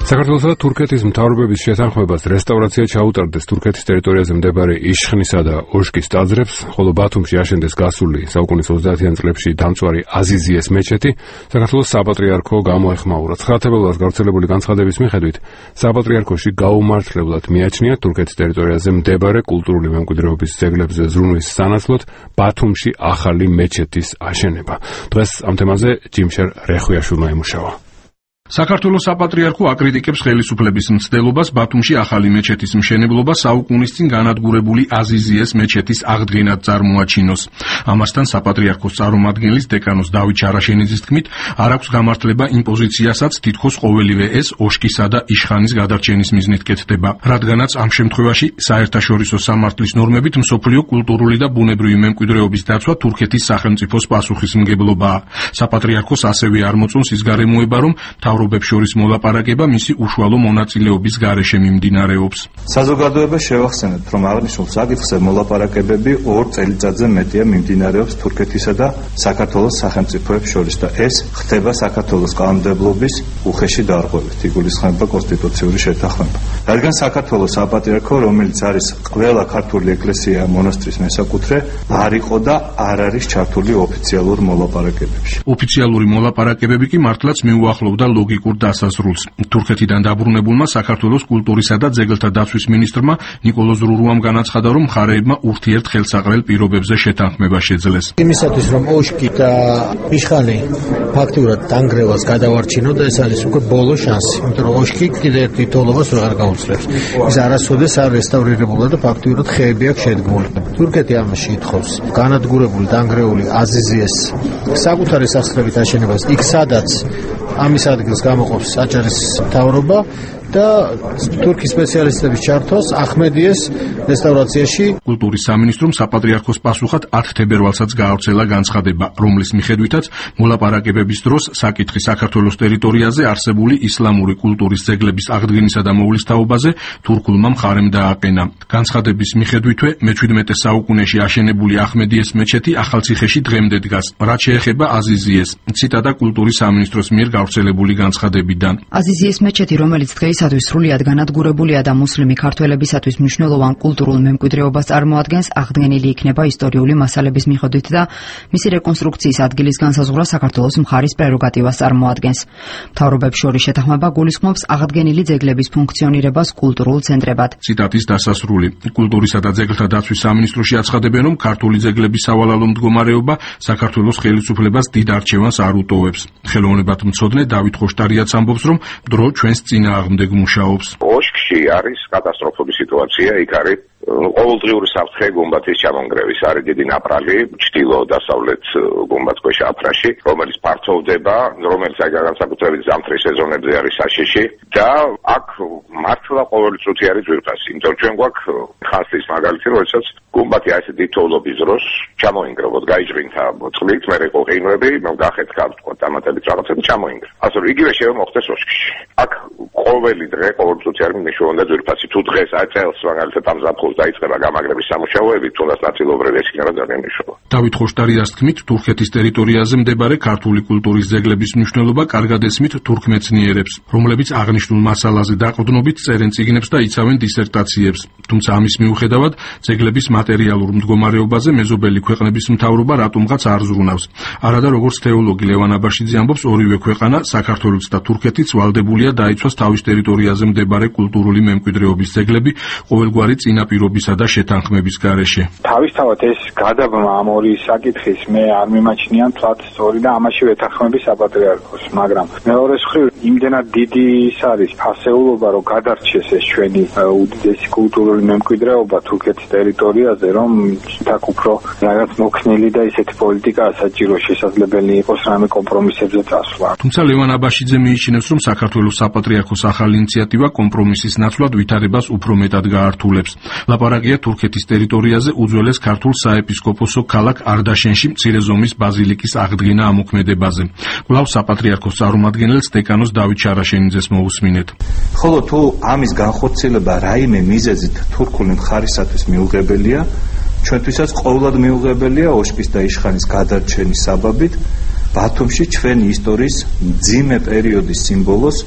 საქართველოსა და თურქეთის მთავრობების შეთანხმებას რესტავრაცია ჩაუტარდეს თურქეთის ტერიტორიაზე მდებარე იშხნისა და ოშკის ტაძრებს, ხოლო ბათუმში აშენდეს გასული საუკუნის 30-იან წლებში დამწვარი აზიზიეს მეჩეთი, საქართველოს საპატრიარქო გამოეხმაურა. 9 თებერვალს გავრცელებული განცხადების მიხედვით, საპატრიარქოში გაუმართლებლად მიაჩნია თურქეთის ტერიტორიაზე მდებარე კულტურული მემკვიდრეობის ძეგლებზე ზრუნვის სანაცვლოდ ბათუმში ახალი მეჩეთის აშენება. დღეს ამ თემაზე ჯიმშერ რეხვიაშვილმა ემუშავა. საქართველოს საპატრიარქო აკრიტიკებს ხელისუფლების მცდელობას ბათუმში ახალი მეჩეთის მშენებლობა საუკუნის წინ განადგურებული აზიზიეს მეჩეთის აღდგენად წარმოაჩინოს. ამასთან საპატრიარქოს წარმომადგენლის დეკანოს დავით ჩარაშენიძის თქმით, არ აქვს გამართლება იმ პოზიციასაც თითქოს ყოველივე ეს ოშკისა და იშხანის გადარჩენის მიზნით კეთდება, რადგანაც ამ შემთხვევაში საერთაშორისო სამართლის ნორმებით მსოფლიო კულტურული და ბუნებრივი მემკვიდრეობის დაცვა თურქეთის სახელმწიფოს პასუხისმგებლობაა. საპატრიარქოს ასევე არ მოწონს ის გარემოება, რომ მთავრობებს შორის მოლაპარაკება მისი უშუალო მონაწილეობის გარეშე მიმდინარეობს. საზოგადოებას შევახსენებთ, რომ აღნიშნულ საკითხზე მოლაპარაკებები 2 წელიწადზე მეტია მიმდინარეობს თურქეთისა და საქართველოს სახელმწიფოებს შორის და ეს ხდება საქართველოს კანონმდებლობის უხეში დარღვევით, იგულისხმება კონსტიტუციური შეთანხმება. რადგან საქართველოს საპატრიარქო, რომელიც არის ყველა ქართული ეკლესია მონასტრის მესაკუთრე, არ იყო და არ არის ჩართული ოფიციალურ მოლაპარაკებებში. ოფიციალური მოლაპარაკებები კი მართლაც მიუახლოვდა ლოგიკურ დასასრულს. თურქეთიდან დაბრუნებულმა საქართველოს კულტურისა და ძეგლთა დაცვის მინისტრმა ნიკოლო ზრურუამ განაცხადა, რომ მხარეებმა ურთიერთხელსაყრელ პირობებზე შეთანხმება შეძლეს. იმისათვის, რომ ოშკი და იშხანი ფაქტურად დანგრევას გადავარჩინოთ, ეს არის უკვე ბოლო შანსი, იმიტომ რომ ოშკი კიდევ ერთ თითოეულობას ვეღარ გაუძლებს. ის არასოდეს არ რესტავრირებულა და ფაქტურად ხეები აქვს შედგმული. თურქეთი ამაში ითხოვს განადგურებული დანგრეული აზიზიეს საკუთარი სახსრებით აშენებას იქ, სადაც ამის ადგილს გამოყოფს აჭარის მთავრობა და თურქის სპეციალისტების ჩართვას ახმედიეს რესტავრაციაში. კულტურის სამინისტრომ საპატრიარქოს პასუხად 10 თებერვალსაც გაავრცელა განცხადება, რომლის მიხედვითაც მოლაპარაკებების დროს საკითხი საქართველოს ტერიტორიაზე არსებული ისლამური კულტურის ძეგლების აღდგენისა და მოვლისთაობაზე თურქულმა მხარემ დააყენა. განცხადების მიხედვითვე მე-17 საუკუნეში აშენებული ახმედიეს მეჩეთი ახალციხეში დღემდე დგას. რაც შეეხება აზიზიეს, ციტატა კულტურის სამინისტროს მიერ გავრცელებული განცხადებიდან. აზიზიეს მეჩეთი, რომელიც დღეისათვის სრულიად განადგურებულია და მუსლიმი ქართველებისათვის მნიშვნელოვან კულტურულ მემკვიდრეობას წარმოადგენს, აღდგენილი იქნება ისტორიული მასალების მიხედვით და მისი რეკონსტრუქციის ადგილის განსაზღვრა საქართველოს მხარის პრეროგატივას წარმოადგენს. მთავრობებს შორის შეთანხმება გულისხმობს აღდგენილი ძეგლების ფუნქციონირებას კულტურულ ცენტრებად. ციტატის დასასრული. კულტურისა და ძეგლთა დაცვის სამინისტროში აცხადებენ, რომ ქართული ძეგლების სავალალო მდგომარეობა საქართველოს ხელისუფლებას დიდ არჩევანს არ უტოვებს. ხელოვნებათმცოდნე დავით ხოშტარიაც ამბობს, რომ დრო ჩვენს წინააღმდეგ მუშაობს. ოშკში არის კატასტროფული სიტუაცია, იქ არის ყოველდღიური საფრთხე გუმბათის ჩამონგრევის, არის დიდი ნაპრალი ჩრდილო-დასავლეთ გუმბათქვეშა აფრაში, რომელიც ფართოვდება, რომელიც განსაკუთრებით ზამთრის სეზონებზე არის საშიში და აქ მართლა ყოველი წუთი არის ძვირფასი. იმიტომ ჩვენ გვაქვს ხანსის მაგალითი, როდესაც გუმბათი ასე დიდთოვლობის დროს ჩამოინგრებოდ, გაიჭრინთა წყლით, მე იყო ყინვები, გახეთქა თქვა დამატებით რაღაცები ჩამოინგრა. ასე რომ იგივე შეიძლება მოხდეს ოშკში. აქ ყოველი დღე, ყოველი წუთი არის მნიშვნელოვნად ძვირფასი. თუ დღეს წელს მაგალითად ამ ზაფხულს დაიწყება გამაგრების სამუშაოები, თუნდაც ნაწილობრივ ეს იქნება ძალიან მნიშვნელოვანი. დავით ხოშტარიას თქმით, თურქეთის ტერიტორიაზე მდებარე ქართული კულტურის ძეგლების მნიშვნელობა კარგად ესმით თურქ მეცნიერებს, რომლებიც აღნიშნულ მასალაზე დაყრდნობით წერენ წიგნებს და იცავენ დისერტაციებს. თუმცა ამის მიუხედავად, ძეგლების მატერიალურ მდგომარეობაზე მეზობელი ქვეყნების მთავრობა რატომღაც არ ზრუნავს. არადა როგორც თეოლოგი ლევან აბაშიძე ამბობს, ორივე ქვეყანა, საქართველოც და თურქეთიც ვალდებულია დაიცვას თავის ტერიტორიაზე მდებარე კულტურული მემკვიდრეობის ძეგლები ყოველგვარი წინაპირობისა და შეთანხმების გარეშე. თავისთავად ეს გადაბმა ამ ორი საკითხის მე არ მიმაჩნია თვათ სწორი და ამაში ვეთანხმები საპატრიარქოს, მაგრამ მეორე მხრივ იმდენად დიდი ის არის ფასეულობა, რომ გადარჩეს ეს ჩვენი უდიდესი კულტურული მემკვიდრეობა თურქეთის ტერიტორიაზე, რომ თაკ უფრო რაღაც მოქნილი და ისეთი პოლიტიკაა საჭირო, შესაძლებელი იყოს რამე კომპრომისებზე წასვლა. თუმცა ლევან აბაშიძე მიიჩნევს, რომ საქართველოს საპატრიარქოს ახალი ინიციატივა კომპრომისის ნაცვლად ვითარებას უფრო მეტად გაართულებს. ლაპარაკია თურქეთის ტერიტორიაზე უძველეს ქართულ საეპისკოპოსო ქალაქ არდაშენში მცირე ზომის ბაზილიკის აღდგენა ამოქმედებაზე. კვლავ საპატრიარქოს წარმომადგენელს დეკანოს დავით ჩარაშენიძეს მოусმინეთ. ხოლო თუ ამის განხორციელება რაიმე მიზეზით თურქული მხარისათვის მიუღებელია, ჩვენთვისაც ყოველად მიუღებელია ოშკის და იშხანის გადარჩენის საბაბით ბათუმში ჩვენი ისტორიის მძიმე პერიოდის სიმბოლოს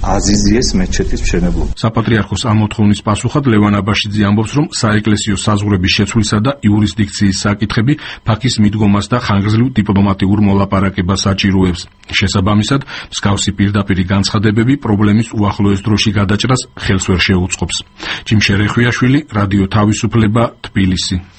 აზიზიეს მეჩეთის მშენებლობა. საპატრიარქოს ამ მოთხოვნის პასუხად ლევან აბაშიძე ამბობს, რომ საეკლესიო საზღვრების შეცვლისა და იურისდიქციის საკითხები ფაქის მიდგომას და ხანგრძლივ დიპლომატიურ მოლაპარაკებას საჭიროებს. შესაბამისად, მსგავსი პირდაპირი განცხადებები პრობლემის უახლოეს დროში გადაჭრას ხელს ვერ შეუწყობს. ჯიმშე რეხვიაშვილი, რადიო თავისუფლება, თბილისი.